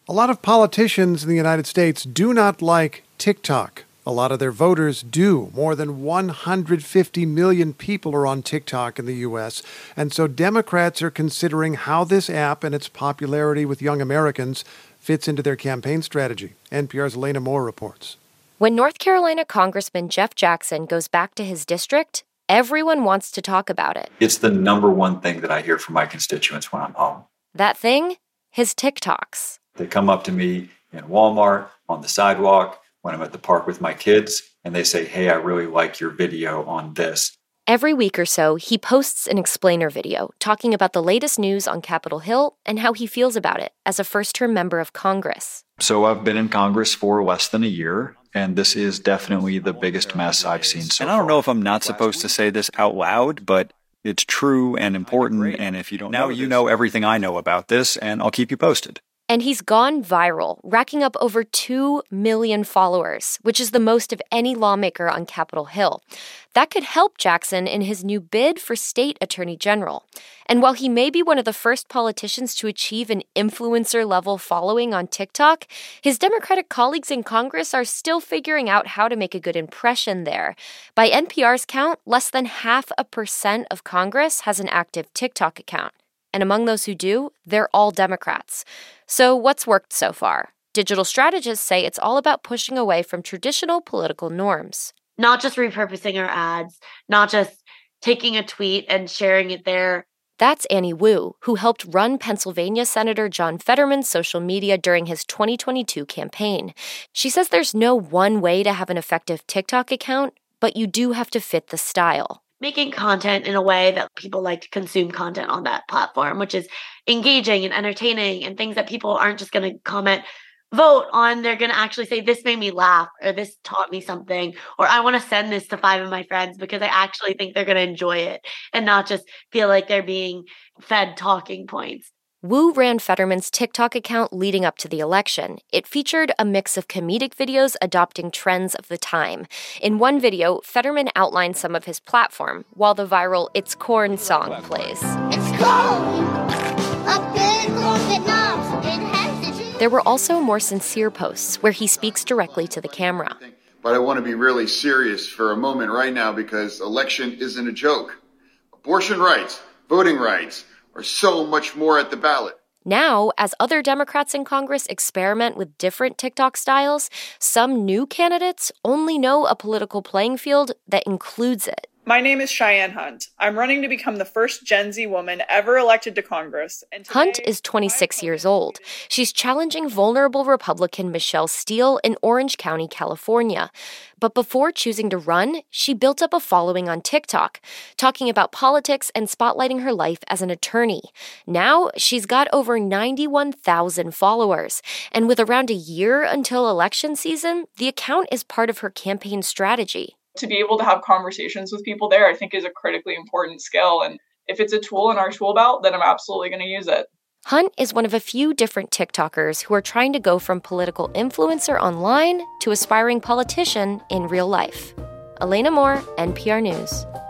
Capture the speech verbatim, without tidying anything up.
A lot of politicians in the United States do not like TikTok. A lot of their voters do. More than one hundred fifty million people are on TikTok in the U S, and so Democrats are considering how this app and its popularity with young Americans fits into their campaign strategy. N P R's Elena Moore reports. When North Carolina Congressman Jeff Jackson goes back to his district, everyone wants to talk about it. It's the number one thing that I hear from my constituents when I'm home. That thing? His TikToks. They come up to me in Walmart, on the sidewalk, when I'm at the park with my kids, and they say, hey, I really like your video on this. Every week or so, he posts an explainer video talking about the latest news on Capitol Hill and how he feels about it as a first-term member of Congress. So I've been in Congress for less than a year, and this is definitely the biggest mess I've seen so far. And I don't know if I'm not supposed to say this out loud, but it's true and important, and if you don't know, you know everything I know about this, and I'll keep you posted. And he's gone viral, racking up over two million followers, which is the most of any lawmaker on Capitol Hill. That could help Jackson in his new bid for state attorney general. And while he may be one of the first politicians to achieve an influencer-level following on TikTok, his Democratic colleagues in Congress are still figuring out how to make a good impression there. By N P R's count, less than half a percent of Congress has an active TikTok account. And among those who do, they're all Democrats. So what's worked so far? Digital strategists say it's all about pushing away from traditional political norms. Not just repurposing our ads, not just taking a tweet and sharing it there. That's Annie Wu, who helped run Pennsylvania Senator John Fetterman's social media during his twenty twenty-two campaign. She says there's no one way to have an effective TikTok account, but you do have to fit the style. Making content in a way that people like to consume content on that platform, which is engaging and entertaining and things that people aren't just going to comment, vote on. They're going to actually say, this made me laugh, or this taught me something, or I want to send this to five of my friends because I actually think they're going to enjoy it and not just feel like they're being fed talking points. Wu ran Fetterman's TikTok account leading up to the election. It featured a mix of comedic videos adopting trends of the time. In one video, Fetterman outlined some of his platform, while the viral It's Corn song plays. It's corn! A big corn that knobs. It has the... There were also more sincere posts where he speaks directly to the camera. But I want to be really serious for a moment right now because election isn't a joke. Abortion rights, voting rights, are so much more at the ballot. Now, as other Democrats in Congress experiment with different TikTok styles, some new candidates only know a political playing field that includes it. My name is Cheyenne Hunt. I'm running to become the first Gen Z woman ever elected to Congress. And today, Hunt is twenty-six years old. She's challenging vulnerable Republican Michelle Steele in Orange County, California. But before choosing to run, she built up a following on TikTok, talking about politics and spotlighting her life as an attorney. Now, she's got over ninety-one thousand followers. And with around a year until election season, the account is part of her campaign strategy. To be able to have conversations with people there, I think, is a critically important skill. And if it's a tool in our tool belt, then I'm absolutely going to use it. Hunt is one of a few different TikTokers who are trying to go from political influencer online to aspiring politician in real life. Elena Moore, N P R News.